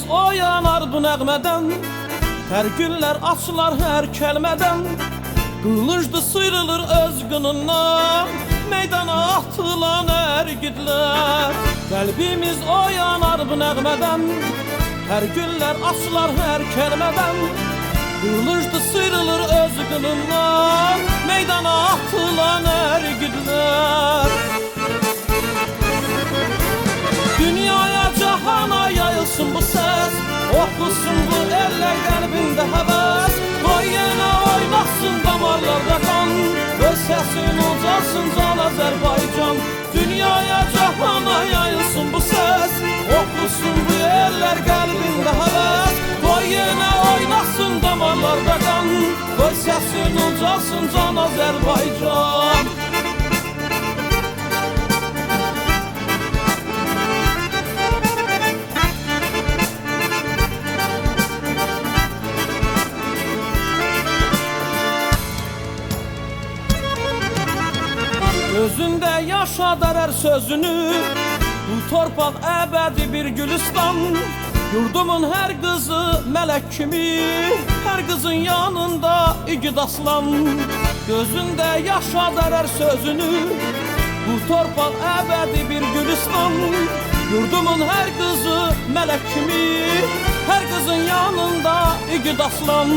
oyanar bu nəğmədən. Hər güllər açılar hər kəlmədən. Qılıncdı sıyrılır öz qınından, meydana atılan ərgidlər. Qəlbimiz oyanar bu nəğmədən. Hər güllər açılar hər kəlmədən. Qılıncdı sıyrılır öz qınından, meydana atılan ərgidlər. Dünyaya, cahana yayılsın bu səs, oxusun bu eller qəlbində həvəs. Qoy yenə oynasın damarlarda qan, öz səsin ucalsın can Azərbaycan. Dünyaya, cahana yayılsın bu səs, oxusun bu eller qəlbində həvəs. Qoy yenə oynasın damarlarda qan, öz səsin ucalsın can Azərbaycan. Özündə yaşadar hər sözünü, bu torpaq əbədi bir gülüstan. Yurdumun hər qızı mələk kimi, hər qızın yanında igid aslan. Gözündə yaşadar hər sözünü, bu torpaq əbədi bir gülüstan. Yurdumun hər qızı mələk kimi, hər qızın yanında igid aslan.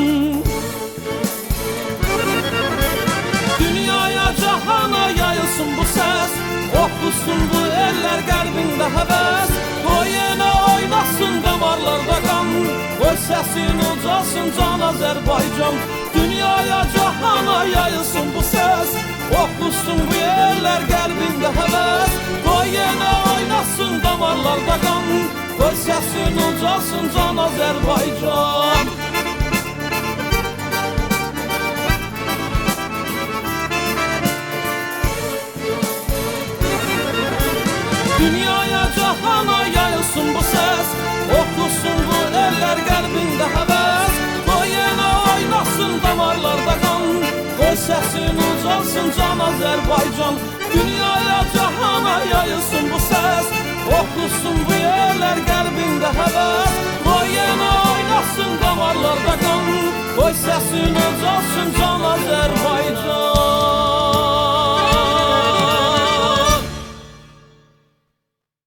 Dünyaya, cahana yayılsın bu səs, oxusun bu eller qəlbində həvəs. Qoy yenə oynasın damarlarda qan, qoy səsin ucalsın can Azərbaycan. Dünyaya, cahana yayılsın bu səs, oxusun bu eller qəlbində həvəs. Qoy yenə oynasın damarlarda qan, qoy səsin ucalsın can Azərbaycan. Dünyaya, cahana yayılsın bu səs, oxusun bu eller qəlbində həvəs. Qoy yenə oynasın damarlarda qan, qoy səsin ucalsın can Azərbaycan. Dünyaya, cahana yayılsın bu səs, oxusun bu eller qəlbində həvəs. Qoy yenə oynasın damarlarda qan, qoy səsin ucalsın can Azərbaycan.